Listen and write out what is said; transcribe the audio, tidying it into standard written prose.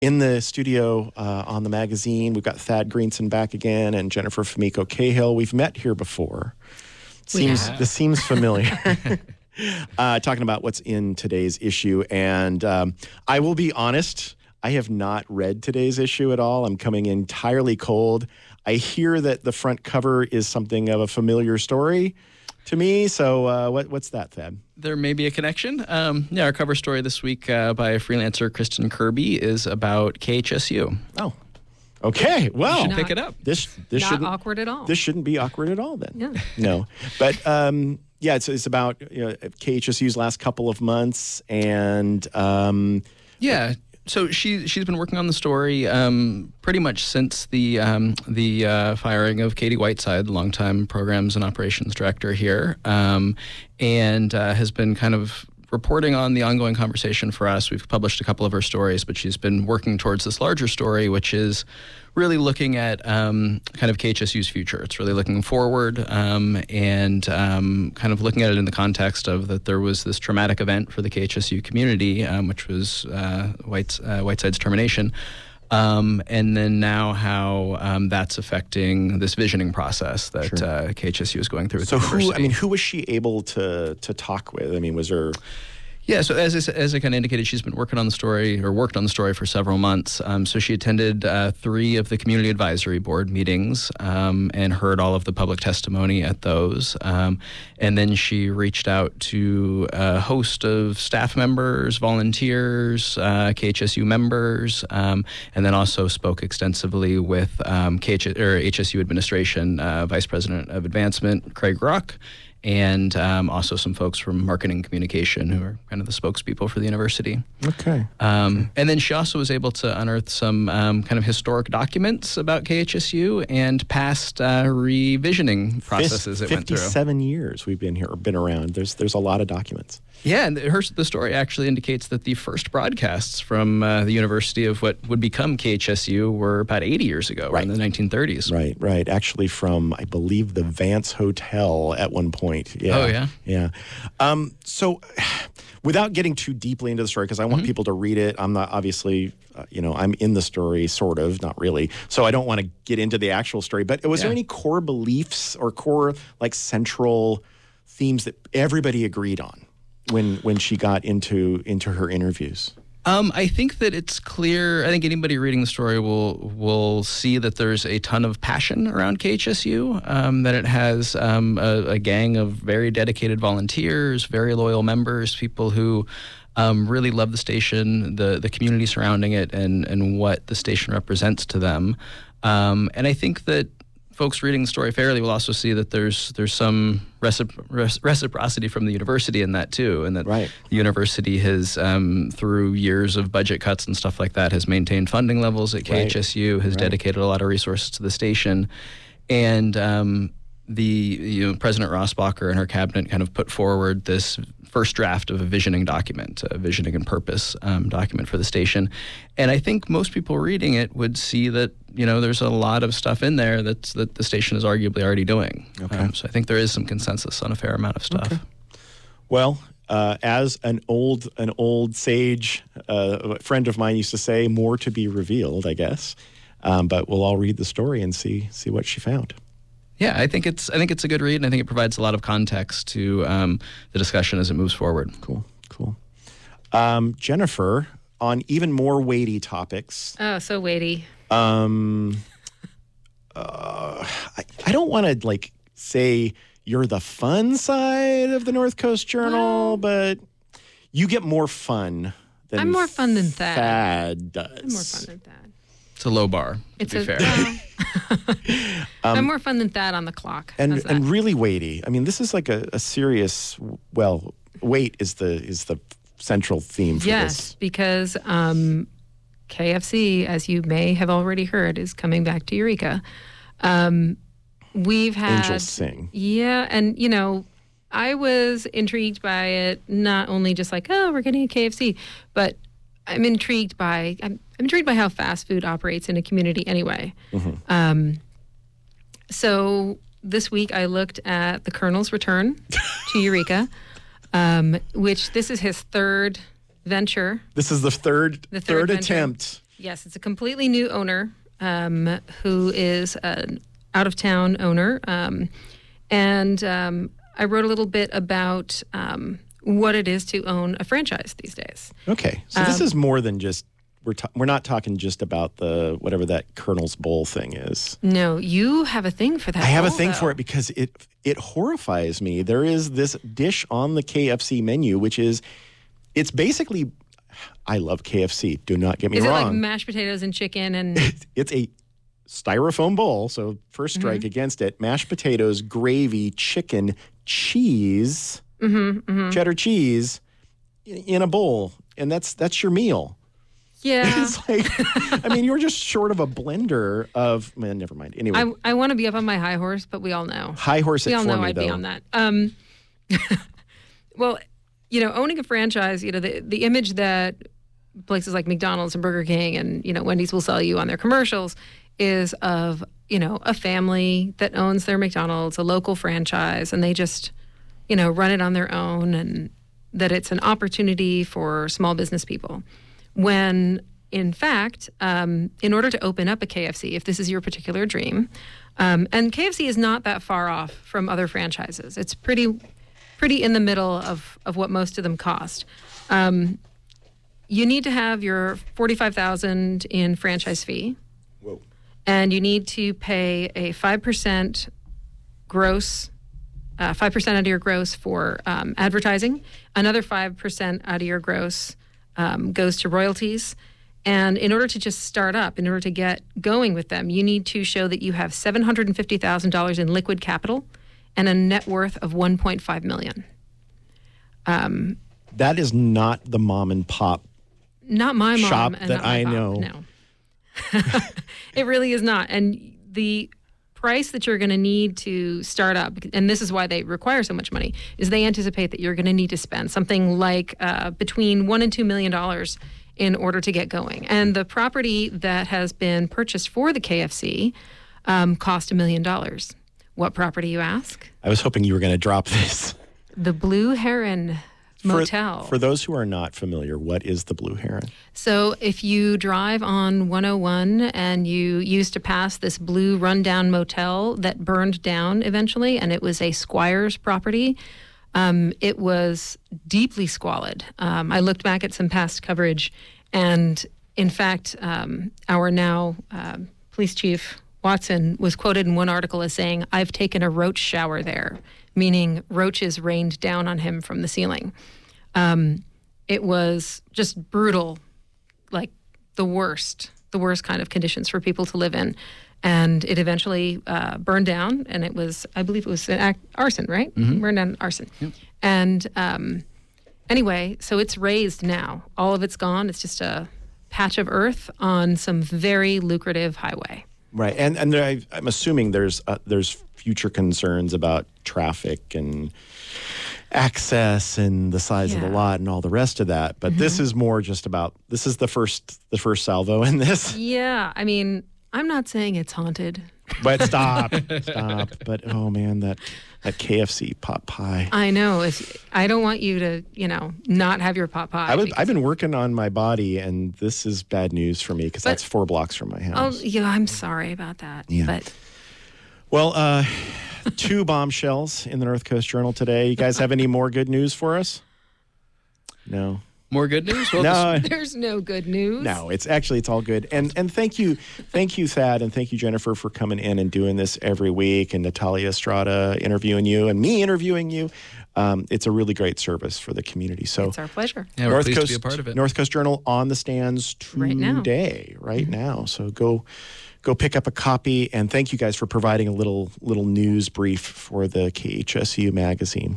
In the studio on the magazine, we've got Thad Greenson back again and Jennifer Fumiko Cahill. We've met here before. This seems familiar. Talking about what's in today's issue. And I will be honest, I have not read today's issue at all. I'm coming entirely cold. I hear that the front cover is something of a familiar story to me. So what's that, Thad? There may be a connection. Our cover story this week by freelancer Kristen Kirby is about KHSU. Oh, okay. Well, you should pick it up. This not shouldn't awkward at all. This shouldn't be awkward at all then. Yeah. No. But it's about KHSU's last couple of months and So she's been working on the story pretty much since the firing of Katie Whiteside, the longtime programs and operations director here, and has been kind of reporting on the ongoing conversation for us. We've published a couple of her stories, but she's been working towards this larger story, which is really looking at kind of KHSU's future. It's really looking forward and kind of looking at it in the context of that there was this traumatic event for the KHSU community, which was Whiteside's termination. And then now how that's affecting this visioning process that KHSU is going through. So who was she able to talk with? I mean, was there... Yeah, so as I kind of indicated, she's been worked on the story for several months. So she attended 3 of the Community Advisory Board meetings and heard all of the public testimony at those. And then she reached out to a host of staff members, volunteers, KHSU members, and then also spoke extensively with HSU administration, Vice President of Advancement, Craig Ruck, and also some folks from marketing communication who are kind of the spokespeople for the university. Okay. And then she also was able to unearth some kind of historic documents about KHSU and past revisioning processes it went through. 57 years we've been here, or been around. There's a lot of documents. Yeah, and the story actually indicates that the first broadcasts from the University of what would become KHSU were about 80 years ago, in the 1930s. Right. Actually from, I believe, the Vance Hotel at one point. Yeah. Oh, yeah? Yeah. So without getting too deeply into the story, because I want people to read it, I'm not obviously, I'm in the story, sort of, not really. So I don't want to get into the actual story. But was there any core beliefs or core, central themes that everybody agreed on when she got into her interviews? I think that it's clear. I think anybody reading the story will see that there's a ton of passion around KHSU, that it has a gang of very dedicated volunteers, very loyal members, people who really love the station, the community surrounding it, and what the station represents to them. And I think that folks reading the story fairly will also see that there's some reciprocity from the university in that too, and that the university has, through years of budget cuts and stuff like that, has maintained funding levels at KHSU, has dedicated a lot of resources to the station, and President Rossbacher and her cabinet kind of put forward this first draft of a visioning document, a visioning and purpose document for the station. And I think most people reading it would see that, there's a lot of stuff in there that the station is arguably already doing. Okay. So I think there is some consensus on a fair amount of stuff. Okay. Well, as an old sage, a friend of mine used to say, more to be revealed, I guess. But we'll all read the story and see what she found. Yeah, I think it's a good read, and I think it provides a lot of context to the discussion as it moves forward. Cool. Jennifer, on even more weighty topics. Oh, so weighty. I don't want to say you're the fun side of the North Coast Journal, but you get more fun than I'm more fun than Thad. Thad does. I'm more fun than Thad. It's a low bar, to be fair. I'm more fun than Thad on the clock. And really weighty. I mean, this is like a serious, weight is the central theme for this. Yes, because KFC, as you may have already heard, is coming back to Eureka. We've had... Angels sing. Yeah, and, I was intrigued by it, not only just we're getting a KFC, but I'm intrigued by how fast food operates in a community anyway. Mm-hmm. So this week I looked at the Colonel's return to Eureka, which this is his third venture. This is the third attempt Yes, it's a completely new owner who is an out-of-town owner. I wrote a little bit about what it is to own a franchise these days. Okay. So this is more than just, we're not talking just about the whatever that Colonel's Bowl thing is. No, you have a thing for that. I have a bowl, thing though. for it because it horrifies me. There is this dish on the KFC menu, which is, it's basically, I love KFC. Do not get me wrong. Is it like mashed potatoes and chicken and... It's a styrofoam bowl, so first strike against it. Mashed potatoes, gravy, chicken, cheese, cheddar cheese in a bowl. And that's your meal. Yeah. It's like, I mean, you're just short of a blender of, man, never mind. Anyway. I want to be up on my high horse, but we all know. High horse we it all for know me, I'd though. be on that. Well, owning a franchise, the image that places like McDonald's and Burger King and, Wendy's will sell you on their commercials is of, a family that owns their McDonald's, a local franchise, and they just, run it on their own, and that it's an opportunity for small business people. When, in fact, in order to open up a KFC, if this is your particular dream, and KFC is not that far off from other franchises. It's pretty in the middle of what most of them cost. You need to have your $45,000 in franchise fee. Whoa. And you need to pay a 5% gross, 5% out of your gross for advertising. Another 5% out of your gross goes to royalties. And in order to just start up, in order to get going with them, you need to show that you have $750,000 in liquid capital and a net worth of $1.5 million. That is not the mom and pop not my mom shop and that not my I pop, know. No. It really is not. And the price that you're going to need to start up, and this is why they require so much money, is they anticipate that you're going to need to spend something like between $1 and $2 million in order to get going. And the property that has been purchased for the KFC cost $1 million. What property, you ask? I was hoping you were going to drop this. The Blue Heron Motel. For those who are not familiar, what is the Blue Heron? So if you drive on 101 and you used to pass this blue rundown motel that burned down eventually, and it was a squire's property, it was deeply squalid. I looked back at some past coverage, and in fact, our now police chief, Watson, was quoted in one article as saying, "I've taken a roach shower there," meaning roaches rained down on him from the ceiling. It was just brutal, like the worst kind of conditions for people to live in. And it eventually burned down, and it was, I believe it was arson, right? Mm-hmm. Burned down arson. Yep. And anyway, so it's razed now. All of it's gone. It's just a patch of earth on some very lucrative highway. Right, and I'm assuming there's future concerns about traffic and access and the size of the lot and all the rest of that. But this is more just about, this is the first salvo in this. Yeah, I mean, I'm not saying it's haunted. But stop. But oh man, that KFC pot pie. I know. I don't want you to, not have your pot pie. I've been working on my body, and this is bad news for me because that's 4 blocks from my house. Oh, yeah, I'm sorry about that. Yeah. But Well, 2 bombshells in the North Coast Journal today. You guys have any more good news for us? No. More good news? Well, No. there's no good news. No, it's all good. And thank you, Thad, and thank you, Jennifer, for coming in and doing this every week, and Natalia Estrada interviewing you and me interviewing you. It's a really great service for the community. So It's our pleasure. Yeah, we're pleased to be a part of it. North Coast Journal on the stands today, right now. So go pick up a copy, and thank you guys for providing a little news brief for the KHSU magazine.